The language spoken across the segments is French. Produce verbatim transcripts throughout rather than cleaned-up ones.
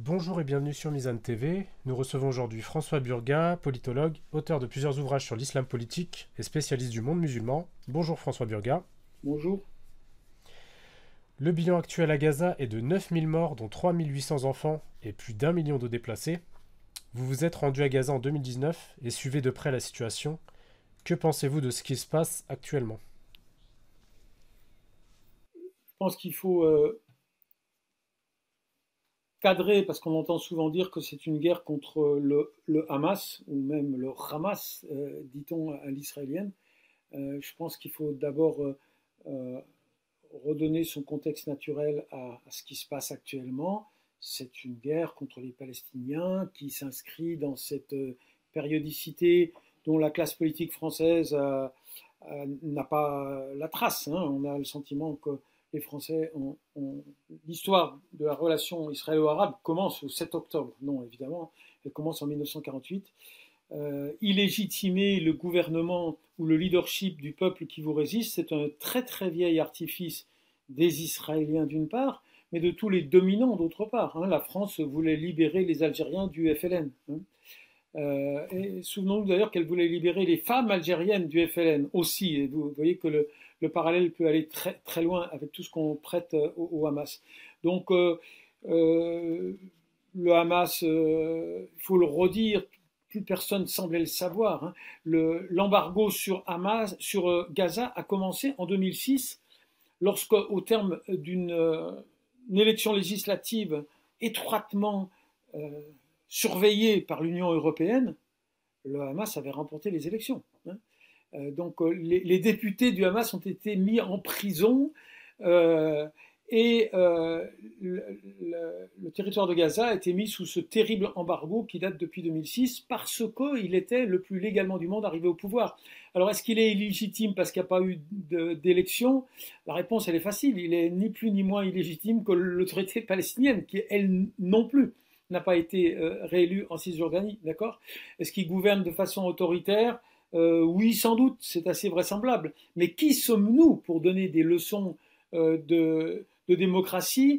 Bonjour et bienvenue sur Mizan T V. Nous recevons aujourd'hui François Burga, politologue, auteur de plusieurs ouvrages sur l'islam politique et spécialiste du monde musulman. Bonjour François Burga. Bonjour. Le bilan actuel à Gaza est de neuf mille morts, dont trois mille huit cents enfants et plus d'un million de déplacés. Vous vous êtes rendu à Gaza en deux mille dix-neuf et suivez de près la situation. Que pensez-vous de ce qui se passe actuellement? Je pense qu'il faut euh, cadrer, parce qu'on entend souvent dire que c'est une guerre contre le, le Hamas, ou même le Hamas, euh, dit-on à l'israélienne. Euh, je pense qu'il faut d'abord euh, euh, redonner son contexte naturel à, à ce qui se passe actuellement. C'est une guerre contre les Palestiniens qui s'inscrit dans cette euh, périodicité dont la classe politique française euh, euh, n'a pas la trace. Hein. On a le sentiment que les Français ont, ont... L'histoire de la relation israélo-arabe commence au sept octobre. Non, évidemment, elle commence en mille neuf cent quarante-huit. Euh, illégitimer le gouvernement ou le leadership du peuple qui vous résiste, c'est un très très vieil artifice des Israéliens d'une part, mais de tous les dominants d'autre part. Hein. La France voulait libérer les Algériens du F L N. Hein. Euh, et souvenons-nous d'ailleurs qu'elle voulait libérer les femmes algériennes du F L N aussi. Et vous voyez que le, le parallèle peut aller très, très loin avec tout ce qu'on prête au, au Hamas. Donc, euh, euh, le Hamas, il euh, faut le redire, plus personne semblait le savoir. Hein. Le, l'embargo sur, Hamas, sur euh, Gaza a commencé en deux mille six, lorsque, au terme d'une euh, élection législative étroitement euh, surveillé par l'Union européenne, le Hamas avait remporté les élections. Hein. Euh, donc euh, les, les députés du Hamas ont été mis en prison euh, et euh, le, le, le territoire de Gaza a été mis sous ce terrible embargo qui date depuis deux mille six parce qu'il était le plus légalement du monde arrivé au pouvoir. Alors est-ce qu'il est illégitime parce qu'il n'y a pas eu de, d'élection? La réponse elle est facile, il est ni plus ni moins illégitime que l'autorité palestinienne qui elle non plus n'a pas été euh, réélu en Cisjordanie, d'accord? Est-ce qu'il gouverne de façon autoritaire? euh, Oui, sans doute, c'est assez vraisemblable. Mais qui sommes-nous pour donner des leçons euh, de, de démocratie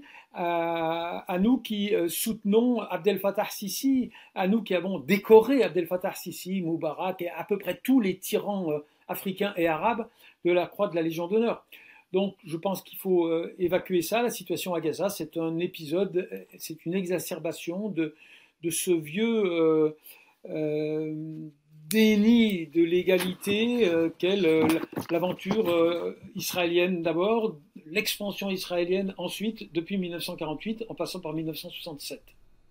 à, à nous qui euh, soutenons Abdel Fattah Sisi, à nous qui avons décoré Abdel Fattah Sisi, Moubarak et à peu près tous les tyrans euh, africains et arabes de la croix de la Légion d'honneur? Donc, je pense qu'il faut euh, évacuer ça. La situation à Gaza, c'est un épisode, c'est une exacerbation de, de ce vieux euh, euh, déni de l'égalité euh, qu'est le, l'aventure euh, israélienne d'abord, l'expansion israélienne ensuite, depuis mille neuf cent quarante-huit, en passant par mille neuf cent soixante-sept.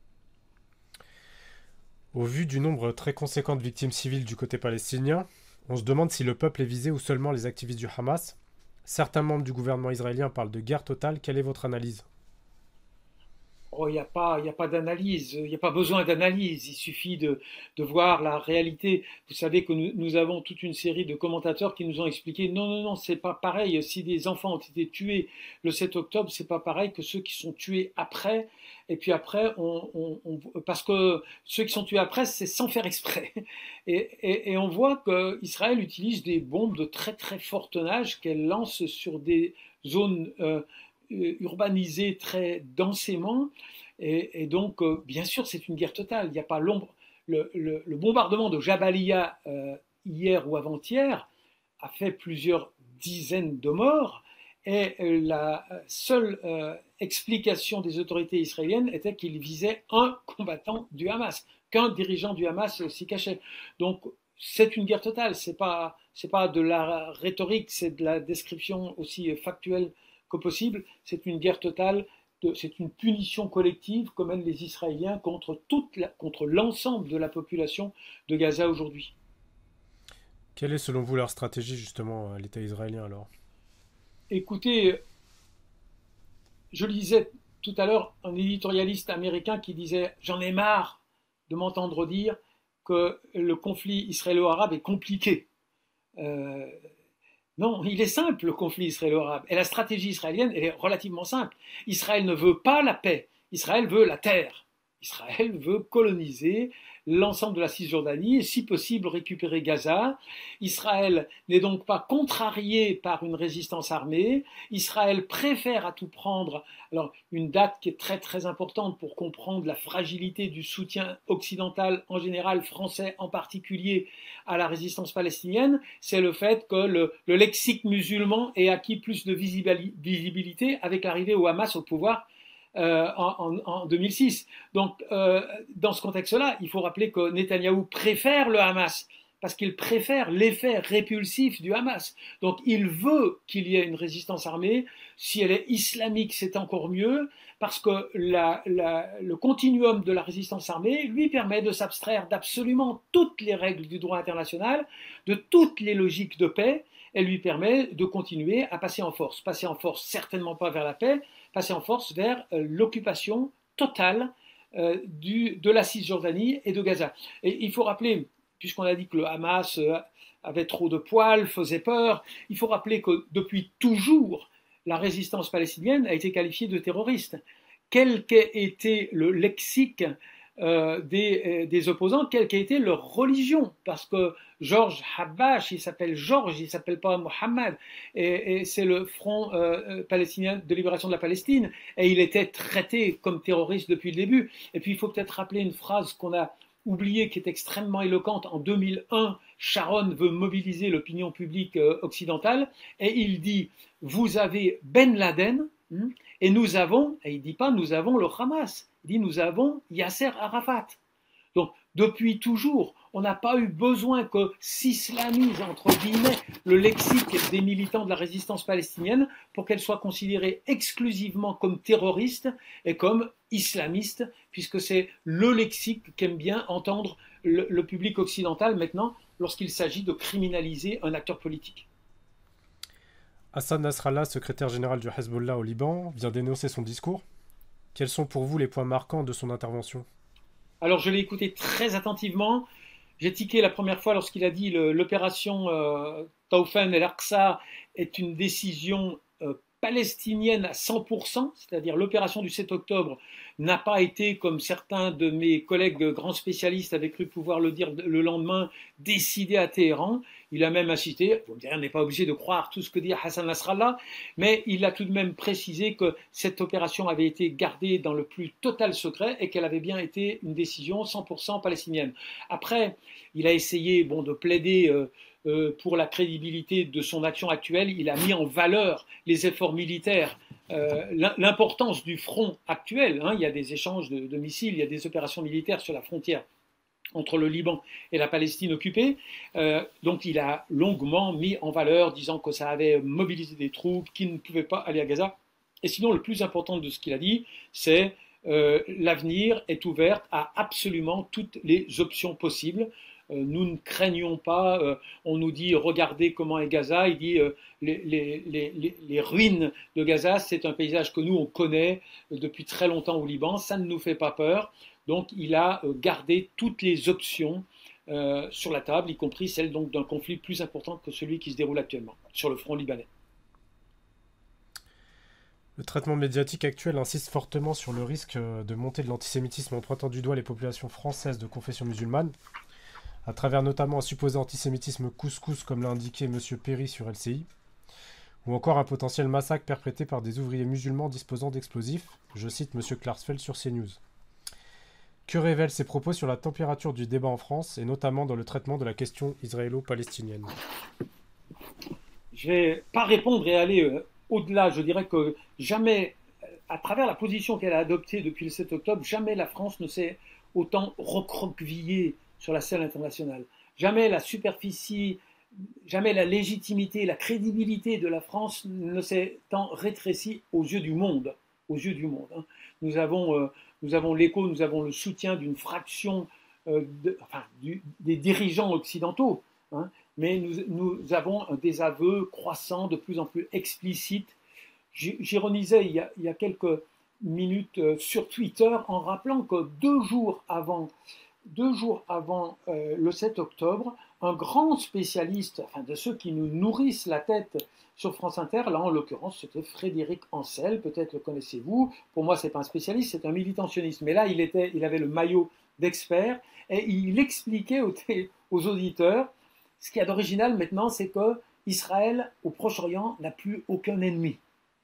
Au vu du nombre très conséquent de victimes civiles du côté palestinien, on se demande si le peuple est visé ou seulement les activistes du Hamas. Certains membres du gouvernement israélien parlent de guerre totale. Quelle est votre analyse? Oh, il n'y a pas, il y a pas d'analyse, il n'y a pas besoin d'analyse, il suffit de, de voir la réalité. Vous savez que nous, nous avons toute une série de commentateurs qui nous ont expliqué non, non, non, c'est pas pareil. Si des enfants ont été tués le sept octobre, c'est pas pareil que ceux qui sont tués après. Et puis après, on, on, on, parce que ceux qui sont tués après, c'est sans faire exprès. Et, et, et on voit qu'Israël utilise des bombes de très très fort tonnage qu'elle lance sur des zones euh, urbanisé très densément. Et, et donc, euh, bien sûr, c'est une guerre totale. Il n'y a pas l'ombre. Le, le, le bombardement de Jabalia euh, hier ou avant-hier a fait plusieurs dizaines de morts. Et la seule euh, explication des autorités israéliennes était qu'il visait un combattant du Hamas, qu'un dirigeant du Hamas s'y cachait. Donc, c'est une guerre totale. C'est pas, c'est pas de la rhétorique, c'est de la description aussi factuelle que possible. C'est une guerre totale, de, c'est une punition collective que mènent les Israéliens contre, toute la, contre l'ensemble de la population de Gaza aujourd'hui. Quelle est selon vous leur stratégie justement à l'État israélien alors? Écoutez, je lisais tout à l'heure un éditorialiste américain qui disait « J'en ai marre de m'entendre dire que le conflit israélo-arabe est compliqué. Euh, » Non, il est simple le conflit israélo-arabe. Et la stratégie israélienne, elle est relativement simple. Israël ne veut pas la paix. Israël veut la terre. Israël veut coloniser l'ensemble de la Cisjordanie et si possible récupérer Gaza. Israël n'est donc pas contrarié par une résistance armée. Israël préfère à tout prendre, alors une date qui est très très importante pour comprendre la fragilité du soutien occidental en général, français en particulier, à la résistance palestinienne, c'est le fait que le, le lexique musulman ait acquis plus de visibilité avec l'arrivée au Hamas au pouvoir Euh, en, en, en deux mille six. Donc, euh, dans ce contexte-là, il faut rappeler que Netanyahou préfère le Hamas parce qu'il préfère l'effet répulsif du Hamas. Donc, il veut qu'il y ait une résistance armée. Si elle est islamique, c'est encore mieux parce que la, la, le continuum de la résistance armée lui permet de s'abstraire d'absolument toutes les règles du droit international, de toutes les logiques de paix. Elle lui permet de continuer à passer en force. Passer en force, certainement pas vers la paix, passer en force vers euh, l'occupation totale euh, du, de la Cisjordanie et de Gaza. Et il faut rappeler, puisqu'on a dit que le Hamas euh, avait trop de poils, faisait peur, il faut rappeler que depuis toujours, la résistance palestinienne a été qualifiée de terroriste. Quel qu'ait été le lexique euh, des, euh, des opposants, quelle qu'ait été leur religion, parce que Georges Habash, il s'appelle Georges, il ne s'appelle pas Mohammed, et, et c'est le Front euh, palestinien de libération de la Palestine, et il était traité comme terroriste depuis le début. Et puis il faut peut-être rappeler une phrase qu'on a oubliée, qui est extrêmement éloquente. En deux mille un, Sharon veut mobiliser l'opinion publique euh, occidentale, et il dit « Vous avez Ben Laden, hein, et nous avons, et il ne dit pas « Nous avons le Hamas », il dit « Nous avons Yasser Arafat ». Donc, depuis toujours, on n'a pas eu besoin que s'islamise, entre guillemets, le lexique des militants de la résistance palestinienne pour qu'elle soit considérée exclusivement comme terroriste et comme islamiste, puisque c'est le lexique qu'aime bien entendre le, le public occidental maintenant lorsqu'il s'agit de criminaliser un acteur politique. Hassan Nasrallah, secrétaire général du Hezbollah au Liban, vient d'énoncer son discours. Quels sont pour vous les points marquants de son intervention ? Alors, je l'ai écouté très attentivement. J'ai tiqué la première fois lorsqu'il a dit le, l'opération euh, Tawfan el-Aqsa est une décision euh, palestinienne à cent pour cent, c'est-à-dire l'opération du sept octobre n'a pas été, comme certains de mes collègues grands spécialistes avaient cru pouvoir le dire le lendemain, décidée à Téhéran. Il a même insisté, vous me direz, on n'est pas obligé de croire tout ce que dit Hassan Nasrallah, mais il a tout de même précisé que cette opération avait été gardée dans le plus total secret et qu'elle avait bien été une décision cent pour cent palestinienne. Après, il a essayé bon, de plaider euh, euh, pour la crédibilité de son action actuelle. Il a mis en valeur les efforts militaires, euh, l'importance du front actuel. Hein. Il y a des échanges de, de missiles, il y a des opérations militaires sur la frontière entre le Liban et la Palestine occupée. Euh, donc il a longuement mis en valeur, disant que ça avait mobilisé des troupes, qui ne pouvaient pas aller à Gaza. Et sinon, le plus important de ce qu'il a dit, c'est euh, l'avenir est ouvert à absolument toutes les options possibles. Euh, nous ne craignons pas, euh, on nous dit regardez comment est Gaza, il dit euh, les, les, les, les ruines de Gaza, c'est un paysage que nous on connaît depuis très longtemps au Liban, ça ne nous fait pas peur. Donc il a gardé toutes les options euh, sur la table, y compris celle donc d'un conflit plus important que celui qui se déroule actuellement sur le front libanais. Le traitement médiatique actuel insiste fortement sur le risque de montée de l'antisémitisme en pointant du doigt les populations françaises de confession musulmane, à travers notamment un supposé antisémitisme couscous comme l'a indiqué M. Perry sur L C I, ou encore un potentiel massacre perpétré par des ouvriers musulmans disposant d'explosifs, je cite M. Klarsfeld sur CNews. Que révèlent ces propos sur la température du débat en France, et notamment dans le traitement de la question israélo-palestinienne ? Je ne vais pas répondre et aller euh, au-delà. Je dirais que jamais, à travers la position qu'elle a adoptée depuis le sept octobre, jamais la France ne s'est autant recroquevillée sur la scène internationale. Jamais la superficie, jamais la légitimité, la crédibilité de la France ne s'est tant rétrécie aux yeux du monde. Aux yeux du monde. Hein. Nous avons... Euh, Nous avons l'écho, nous avons le soutien d'une fraction euh, de, enfin, du, des dirigeants occidentaux, hein, mais nous, nous avons un désaveu croissant, de plus en plus explicite. J'ironisais il, il y a quelques minutes euh, sur Twitter en rappelant que deux jours avant, deux jours avant euh, le sept octobre, un grand spécialiste, enfin de ceux qui nous nourrissent la tête sur France Inter, là en l'occurrence c'était Frédéric Ancel, peut-être le connaissez-vous, pour moi c'est pas un spécialiste, c'est un militationniste, mais là il, était, il avait le maillot d'expert, et il expliquait aux, aux auditeurs, ce qu'il y a d'original maintenant, c'est que Israël au Proche-Orient n'a plus aucun ennemi.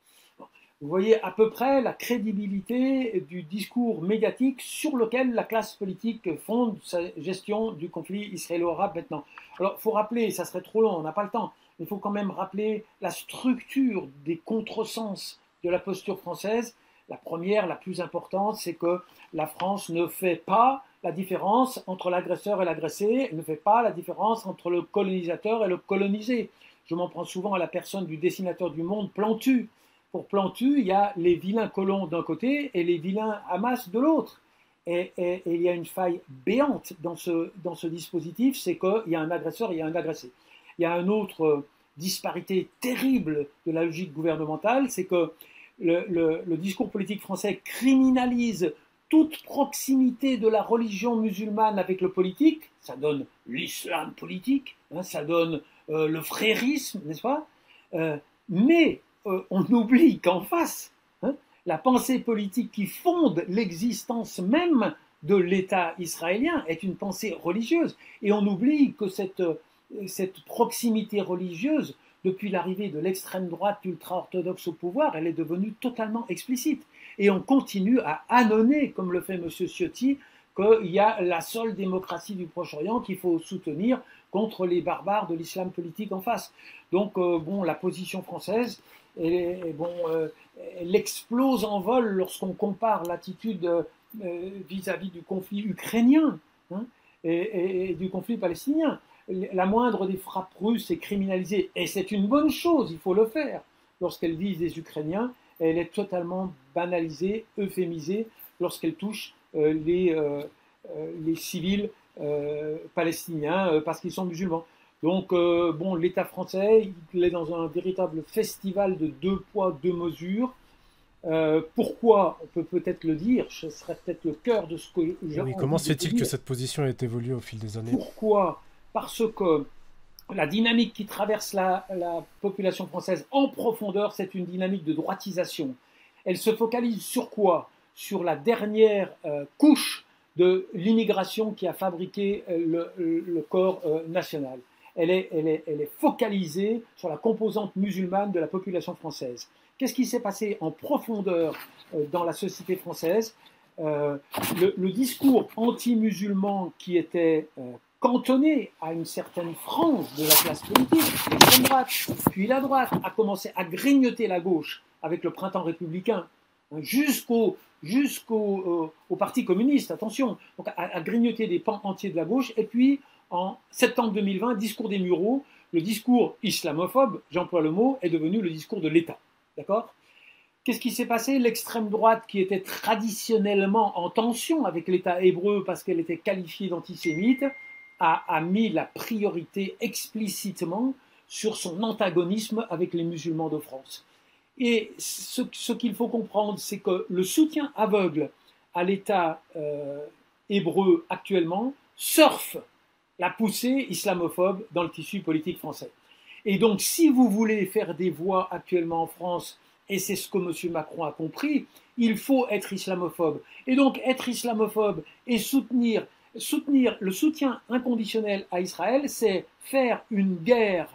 Vous voyez à peu près la crédibilité du discours médiatique sur lequel la classe politique fonde sa gestion du conflit israélo-arabe maintenant. Alors, il faut rappeler, ça serait trop long, on n'a pas le temps, mais il faut quand même rappeler la structure des contresens de la posture française. La première, la plus importante, c'est que la France ne fait pas la différence entre l'agresseur et l'agressé, elle ne fait pas la différence entre le colonisateur et le colonisé. Je m'en prends souvent à la personne du dessinateur du monde, Plantu. Pour Plantu, il y a les vilains colons d'un côté et les vilains Hamas de l'autre. Et, et, et il y a une faille béante dans ce, dans ce dispositif, c'est qu'il y a un agresseur et il y a un agressé. Il y a une autre disparité terrible de la logique gouvernementale, c'est que le, le, le discours politique français criminalise toute proximité de la religion musulmane avec le politique. Ça donne l'islam politique, hein, ça donne euh, le frérisme, n'est-ce pas euh, mais Euh, on oublie qu'en face, hein, la pensée politique qui fonde l'existence même de l'État israélien est une pensée religieuse. Et on oublie que cette, cette proximité religieuse, depuis l'arrivée de l'extrême droite ultra-orthodoxe au pouvoir, elle est devenue totalement explicite. Et on continue à annoncer, comme le fait M. Ciotti, qu'il y a la seule démocratie du Proche-Orient qu'il faut soutenir contre les barbares de l'islam politique en face. Donc, euh, bon, la position française, et, et bon, euh, elle explose en vol lorsqu'on compare l'attitude euh, vis-à-vis du conflit ukrainien hein, et, et, et du conflit palestinien. La moindre des frappes russes est criminalisée, et c'est une bonne chose, il faut le faire, lorsqu'elle vise des Ukrainiens, et elle est totalement banalisée, euphémisée, lorsqu'elle touche euh, les, euh, les civils euh, palestiniens euh, parce qu'ils sont musulmans. Donc, euh, bon, l'État français, il est dans un véritable festival de deux poids, deux mesures. Euh, pourquoi? On peut peut-être le dire, ce serait peut-être le cœur de ce que j'ai oui, envie comment se fait-il de que dire. cette position ait évolué au fil des années? Pourquoi? Parce que la dynamique qui traverse la, la population française en profondeur, c'est une dynamique de droitisation. Elle se focalise sur quoi? Sur la dernière euh, couche de l'immigration qui a fabriqué euh, le, le corps euh, national. Elle est, elle, est, elle est focalisée sur la composante musulmane de la population française. Qu'est-ce qui s'est passé en profondeur euh, dans la société française? euh, le, le discours anti-musulman qui était euh, cantonné à une certaine frange de la classe politique, l'extrême droite, puis la droite, a commencé à grignoter la gauche avec le printemps républicain, hein, jusqu'au jusqu'au euh, au Parti communiste, attention, donc à, à grignoter des pans entiers de la gauche, et puis en septembre deux mille vingt, discours des Mureaux, le discours islamophobe, j'emploie le mot, est devenu le discours de l'État. D'accord? Qu'est-ce qui s'est passé? L'extrême droite, qui était traditionnellement en tension avec l'État hébreu parce qu'elle était qualifiée d'antisémite, a, a mis la priorité explicitement sur son antagonisme avec les musulmans de France. Et ce, ce qu'il faut comprendre, c'est que le soutien aveugle à l'État euh, hébreu actuellement surfe la poussée islamophobe dans le tissu politique français. Et donc, si vous voulez faire des voix actuellement en France, et c'est ce que M. Macron a compris, il faut être islamophobe. Et donc, être islamophobe et soutenir, soutenir le soutien inconditionnel à Israël, c'est faire une guerre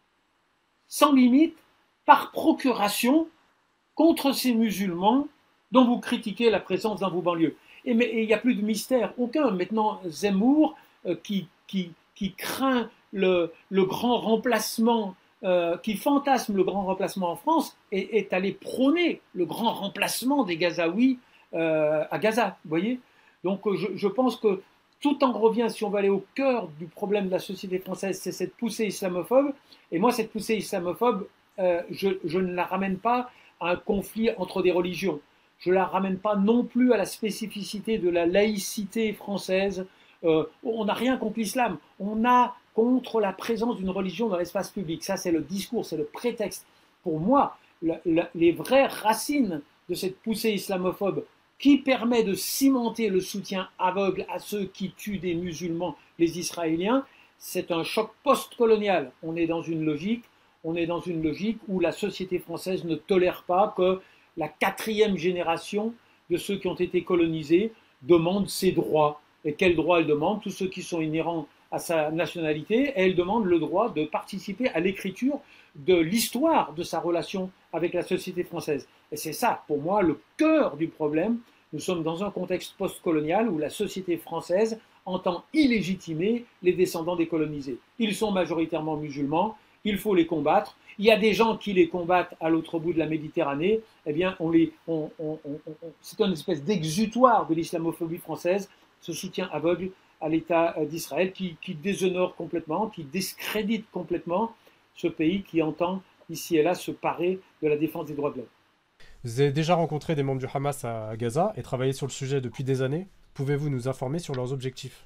sans limite, par procuration, contre ces musulmans dont vous critiquez la présence dans vos banlieues. Et il n'y a plus de mystère aucun. Maintenant, Zemmour, euh, qui, qui, qui craint le, le grand remplacement, euh, qui fantasme le grand remplacement en France, est, est allé prôner le grand remplacement des Gazaouis euh, à Gaza. Vous voyez? Donc je, je pense que tout en revient, si on va aller au cœur du problème de la société française, c'est cette poussée islamophobe. Et moi, cette poussée islamophobe, euh, je, je ne la ramène pas à un conflit entre des religions. Je ne la ramène pas non plus à la spécificité de la laïcité française. Euh, on n'a rien contre l'islam. On a contre la présence d'une religion dans l'espace public. Ça, c'est le discours, c'est le prétexte. Pour moi, la, la, les vraies racines de cette poussée islamophobe qui permet de cimenter le soutien aveugle à ceux qui tuent des musulmans, les Israéliens, c'est un choc post-colonial. On est dans une logique, on est dans une logique où la société française ne tolère pas que la quatrième génération de ceux qui ont été colonisés demande ses droits. Et quels droits elle demande? Tous ceux qui sont inhérents à sa nationalité, et elle demande le droit de participer à l'écriture de l'histoire de sa relation avec la société française. Et c'est ça, pour moi, le cœur du problème. Nous sommes dans un contexte post-colonial où la société française entend illégitimer les descendants des colonisés. Ils sont majoritairement musulmans, il faut les combattre. Il y a des gens qui les combattent à l'autre bout de la Méditerranée. Eh bien, on les, on, on, on, on, c'est une espèce d'exutoire de l'islamophobie française, ce soutien aveugle à l'État d'Israël qui, qui déshonore complètement, qui discrédite complètement ce pays qui entend ici et là se parer de la défense des droits de l'homme. Vous avez déjà rencontré des membres du Hamas à Gaza et travaillé sur le sujet depuis des années. Pouvez-vous nous informer sur leurs objectifs?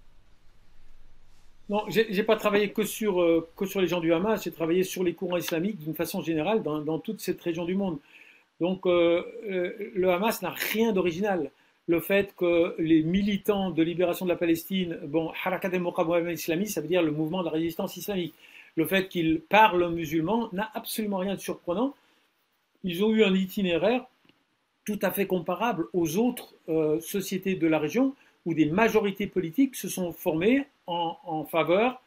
Non, j'ai, j'ai pas travaillé que sur, euh, que sur les gens du Hamas, j'ai travaillé sur les courants islamiques d'une façon générale dans, dans toute cette région du monde. Donc euh, euh, le Hamas n'a rien d'original. Le fait que les militants de libération de la Palestine, bon, Harakat al-Muqawama islami, ça veut dire le mouvement de la résistance islamique, le fait qu'ils parlent musulmans n'a absolument rien de surprenant. Ils ont eu un itinéraire tout à fait comparable aux autres euh, sociétés de la région où des majorités politiques se sont formées en, en faveur.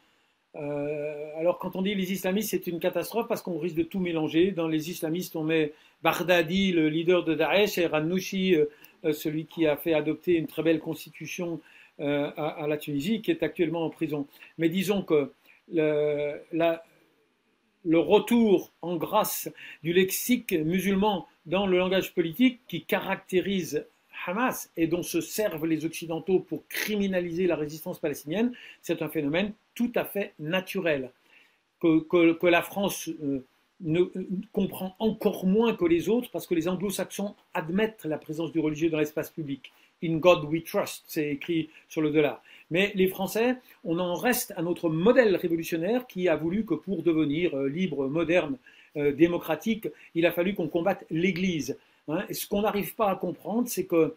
Euh, alors quand on dit les islamistes, c'est une catastrophe parce qu'on risque de tout mélanger. Dans les islamistes, on met Baghdadi, le leader de Daesh, et Ranouchi, euh, celui qui a fait adopter une très belle constitution euh, à, à la Tunisie, qui est actuellement en prison. Mais disons que le, la, le retour en grâce du lexique musulman dans le langage politique qui caractérise Hamas et dont se servent les Occidentaux pour criminaliser la résistance palestinienne, c'est un phénomène tout à fait naturel. Que, que, que la France euh, ne, euh, comprend encore moins que les autres parce que les anglo-saxons admettent la présence du religieux dans l'espace public. In God we trust, c'est écrit sur le dollar. Mais les Français, on en reste à notre modèle révolutionnaire qui a voulu que pour devenir euh, libre, moderne, euh, démocratique, il a fallu qu'on combatte l'Église. Hein. Et ce qu'on n'arrive pas à comprendre, c'est que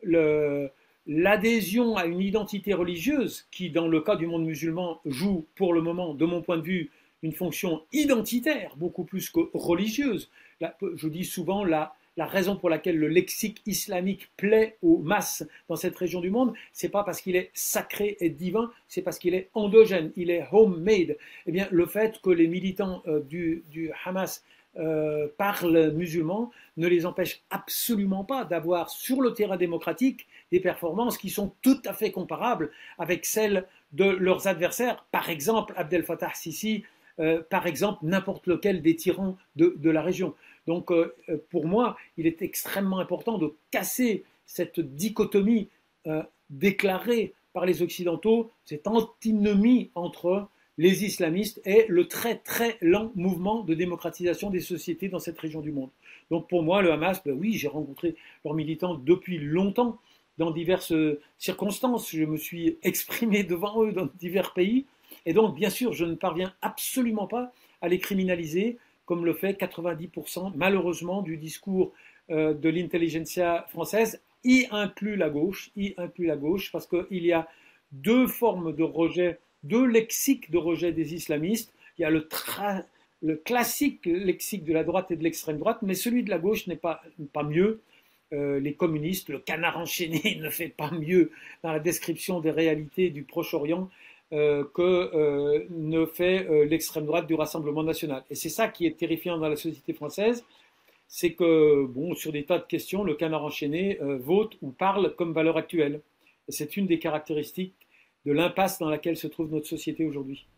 le, l'adhésion à une identité religieuse, qui dans le cas du monde musulman joue pour le moment, de mon point de vue, une fonction identitaire, beaucoup plus que religieuse. Là, je dis souvent la, la raison pour laquelle le lexique islamique plaît aux masses dans cette région du monde, c'est pas parce qu'il est sacré et divin, c'est parce qu'il est endogène, il est homemade. Eh bien, le fait que les militants euh, du, du Hamas Euh, parlent musulmans ne les empêche absolument pas d'avoir sur le terrain démocratique des performances qui sont tout à fait comparables avec celles de leurs adversaires, par exemple Abdel Fattah Sisi, euh, par exemple n'importe lequel des tyrans de, de la région. Donc euh, pour moi, il est extrêmement important de casser cette dichotomie euh, déclarée par les Occidentaux, cette antinomie entre les islamistes et le très très lent mouvement de démocratisation des sociétés dans cette région du monde. Donc pour moi, le Hamas, ben oui, j'ai rencontré leurs militants depuis longtemps, dans diverses circonstances. Je me suis exprimé devant eux dans divers pays. Et donc, bien sûr, je ne parviens absolument pas à les criminaliser, comme le fait quatre-vingt-dix pour cent, malheureusement, du discours euh, de l'intelligentsia française, y inclut la gauche, y inclut la gauche, parce qu'il y a deux formes de rejet, deux lexiques de rejet des islamistes. Il y a le, tra- le classique lexique de la droite et de l'extrême droite, mais celui de la gauche n'est pas, pas mieux. Euh, les communistes, le canard enchaîné ne fait pas mieux dans la description des réalités du Proche-Orient euh, que euh, ne fait euh, l'extrême droite du Rassemblement national. Et c'est ça qui est terrifiant dans la société française, c'est que, bon, sur des tas de questions, le canard enchaîné euh, vote ou parle comme valeur actuelle. Et c'est une des caractéristiques de l'impasse dans laquelle se trouve notre société aujourd'hui.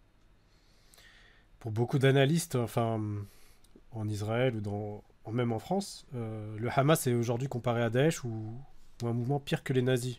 Pour beaucoup d'analystes, enfin, en Israël ou dans, même en France, euh, le Hamas est aujourd'hui comparé à Daesh ou, ou un mouvement pire que les nazis.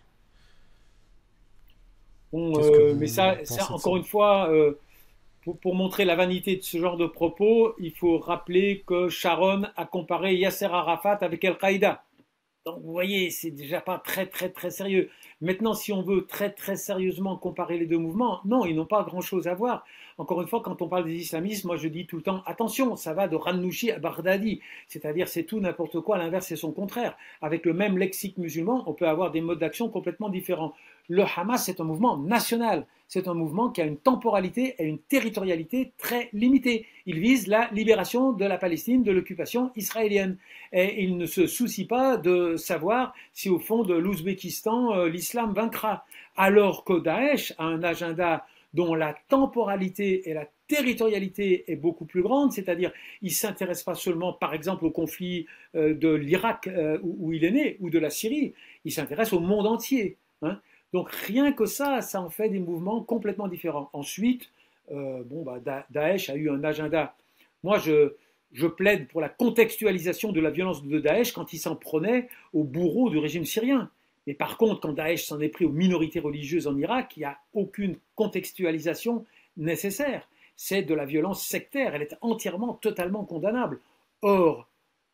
Bon, euh, mais ça, ça encore ça une fois, euh, pour, pour montrer la vanité de ce genre de propos, il faut rappeler que Sharon a comparé Yasser Arafat avec Al-Qaïda. Donc vous voyez, c'est déjà pas très très très sérieux. Maintenant, si on veut très très sérieusement comparer les deux mouvements, non, ils n'ont pas grand-chose à voir. Encore une fois, quand on parle des islamistes, moi je dis tout le temps, attention, ça va de Ranouchi à Baghdadi, c'est-à-dire c'est tout n'importe quoi, l'inverse et son contraire. Avec le même lexique musulman, on peut avoir des modes d'action complètement différents. Le Hamas, c'est un mouvement national. C'est un mouvement qui a une temporalité et une territorialité très limitée. Il vise la libération de la Palestine de l'occupation israélienne. Et il ne se soucie pas de savoir si au fond de l'Ouzbékistan, euh, l'islam vaincra. Alors que Daesh a un agenda dont la temporalité et la territorialité est beaucoup plus grande, c'est-à-dire il ne s'intéresse pas seulement, par exemple, au conflit euh, de l'Irak euh, où, où il est né, ou de la Syrie, il s'intéresse au monde entier. Hein. Donc rien que ça, ça en fait des mouvements complètement différents. Ensuite, euh, bon, bah, Da- Daesh a eu un agenda. Moi, je, je plaide pour la contextualisation de la violence de Daesh quand il s'en prenait aux bourreaux du régime syrien. Mais par contre, quand Daesh s'en est pris aux minorités religieuses en Irak, il n'y a aucune contextualisation nécessaire. C'est de la violence sectaire, elle est entièrement, totalement condamnable. Or,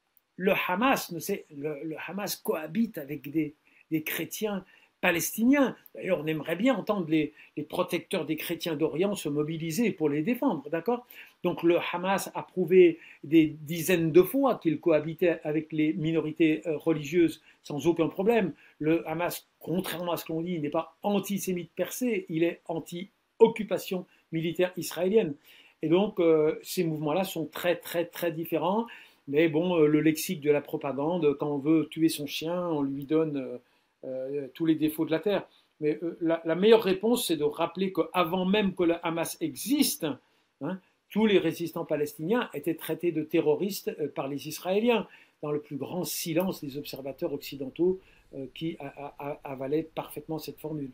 le Hamas, ne sait- le, le Hamas cohabite avec des, des chrétiens palestiniens. D'ailleurs, on aimerait bien entendre les, les protecteurs des chrétiens d'Orient se mobiliser pour les défendre, d'accord? Donc le Hamas a prouvé des dizaines de fois qu'il cohabitait avec les minorités euh, religieuses sans aucun problème. Le Hamas, contrairement à ce qu'on dit, n'est pas antisémite per se, il est anti-occupation militaire israélienne. Et donc euh, ces mouvements-là sont très très très différents. Mais bon, euh, le lexique de la propagande, quand on veut tuer son chien, on lui donne euh, euh, tous les défauts de la terre. Mais euh, la, la, meilleure réponse, c'est de rappeler qu'avant même que le Hamas existe, hein, tous les résistants palestiniens étaient traités de terroristes euh, par les Israéliens, dans le plus grand silence des observateurs occidentaux euh, qui a, a, a, avalaient parfaitement cette formule.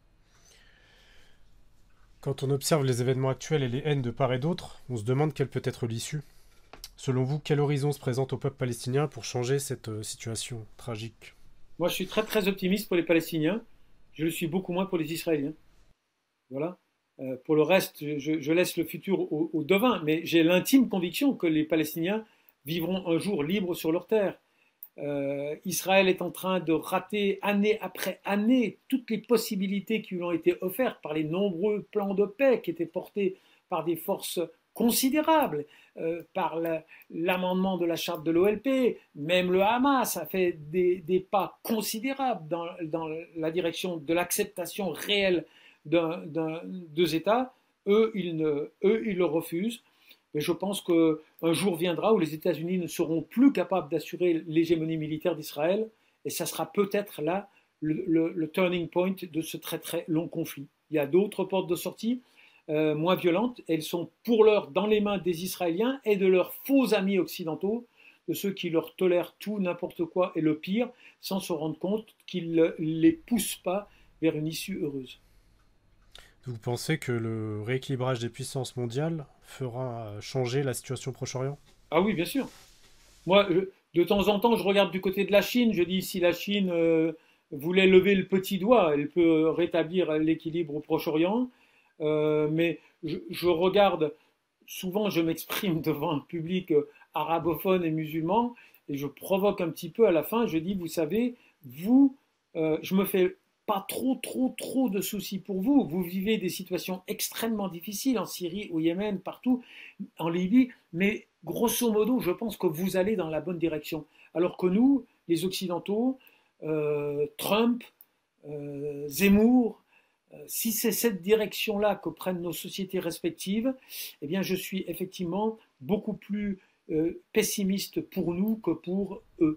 Quand on observe les événements actuels et les haines de part et d'autre, on se demande quelle peut être l'issue. Selon vous, quel horizon se présente au peuple palestinien pour changer cette euh, situation tragique? Moi, je suis très très optimiste pour les Palestiniens. Je le suis beaucoup moins pour les Israéliens. Voilà. Euh, pour le reste, je, je laisse le futur au, au devin, mais j'ai l'intime conviction que les Palestiniens vivront un jour libres sur leur terre. Euh, Israël est en train de rater année après année toutes les possibilités qui lui ont été offertes par les nombreux plans de paix qui étaient portés par des forces considérables, euh, par la, l'amendement de la charte de l'O L P, même le Hamas a fait des, des pas considérables dans, dans, la direction de l'acceptation réelle d'un, d'un, deux États. Eux ils, ne, eux, ils le refusent. Mais je pense qu'un jour viendra où les États-Unis ne seront plus capables d'assurer l'hégémonie militaire d'Israël, et ça sera peut-être là le, le, le turning point de ce très très long conflit. Il y a d'autres portes de sortie, euh, moins violentes. Elles sont pour l'heure dans les mains des Israéliens et de leurs faux amis occidentaux, de ceux qui leur tolèrent tout, n'importe quoi et le pire, sans se rendre compte qu'ils ne les poussent pas vers une issue heureuse. Vous pensez que le rééquilibrage des puissances mondiales fera changer la situation au Proche-Orient? Ah oui, bien sûr. Moi, de temps en temps, je regarde du côté de la Chine. Je dis, si la Chine euh, voulait lever le petit doigt, elle peut rétablir l'équilibre au Proche-Orient. Euh, mais je, je, regarde, souvent je m'exprime devant un public euh, arabophone et musulman, et je provoque un petit peu à la fin. Je dis, vous savez, vous, euh, je me fais pas trop, trop, trop de soucis pour vous. Vous vivez des situations extrêmement difficiles en Syrie, au Yémen, partout, en Libye, mais grosso modo, je pense que vous allez dans la bonne direction. Alors que nous, les Occidentaux, euh, Trump, euh, Zemmour, euh, si c'est cette direction-là que prennent nos sociétés respectives, eh bien, je suis effectivement beaucoup plus euh, pessimiste pour nous que pour eux.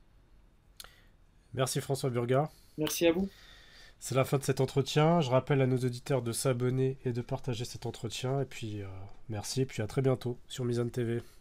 Merci François Burga. Merci à vous. C'est la fin de cet entretien. Je rappelle à nos auditeurs de s'abonner et de partager cet entretien. Et puis, euh, merci. Et puis à très bientôt sur Mizan T V.